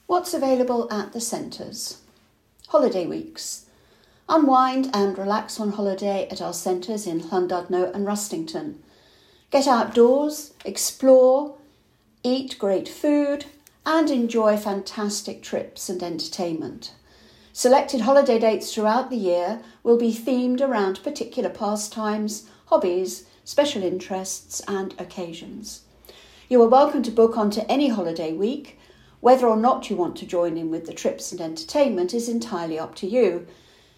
What's available at the centres? Holiday weeks. Unwind and relax on holiday at our centres in Llandudno and Rustington. Get outdoors, explore, eat great food and enjoy fantastic trips and entertainment. Selected holiday dates throughout the year will be themed around particular pastimes, hobbies, special interests and occasions. You are welcome to book onto any holiday week. Whether or not you want to join in with the trips and entertainment is entirely up to you.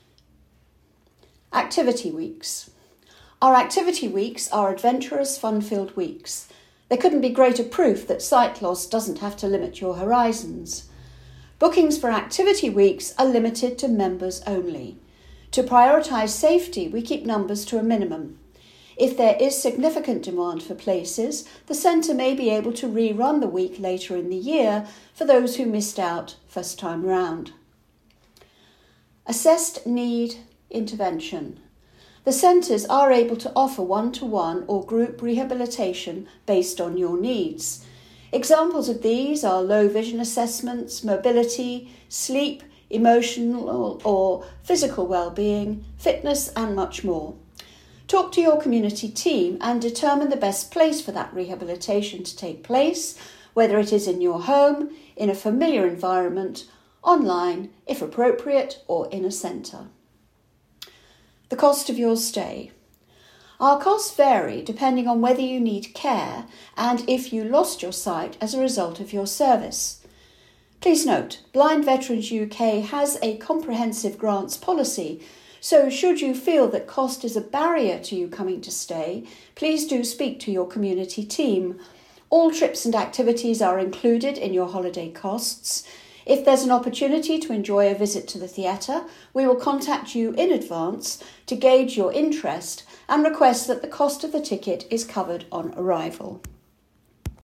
Activity weeks. Our activity weeks are adventurous, fun-filled weeks. There couldn't be greater proof that sight loss doesn't have to limit your horizons. Bookings for activity weeks are limited to members only. To prioritise safety, we keep numbers to a minimum. If there is significant demand for places, the centre may be able to rerun the week later in the year for those who missed out first time round. Assessed need intervention. The centres are able to offer one-to-one or group rehabilitation based on your needs. Examples of these are low vision assessments, mobility, sleep, emotional or physical well-being, fitness and much more. Talk to your community team and determine the best place for that rehabilitation to take place, whether it is in your home, in a familiar environment, online, if appropriate, or in a centre. The cost of your stay. Our costs vary depending on whether you need care and if you lost your sight as a result of your service. Please note, Blind Veterans UK has a comprehensive grants policy, so should you feel that cost is a barrier to you coming to stay, please do speak to your community team. All trips and activities are included in your holiday costs. If there's an opportunity to enjoy a visit to the theatre, we will contact you in advance to gauge your interest and request that the cost of the ticket is covered on arrival.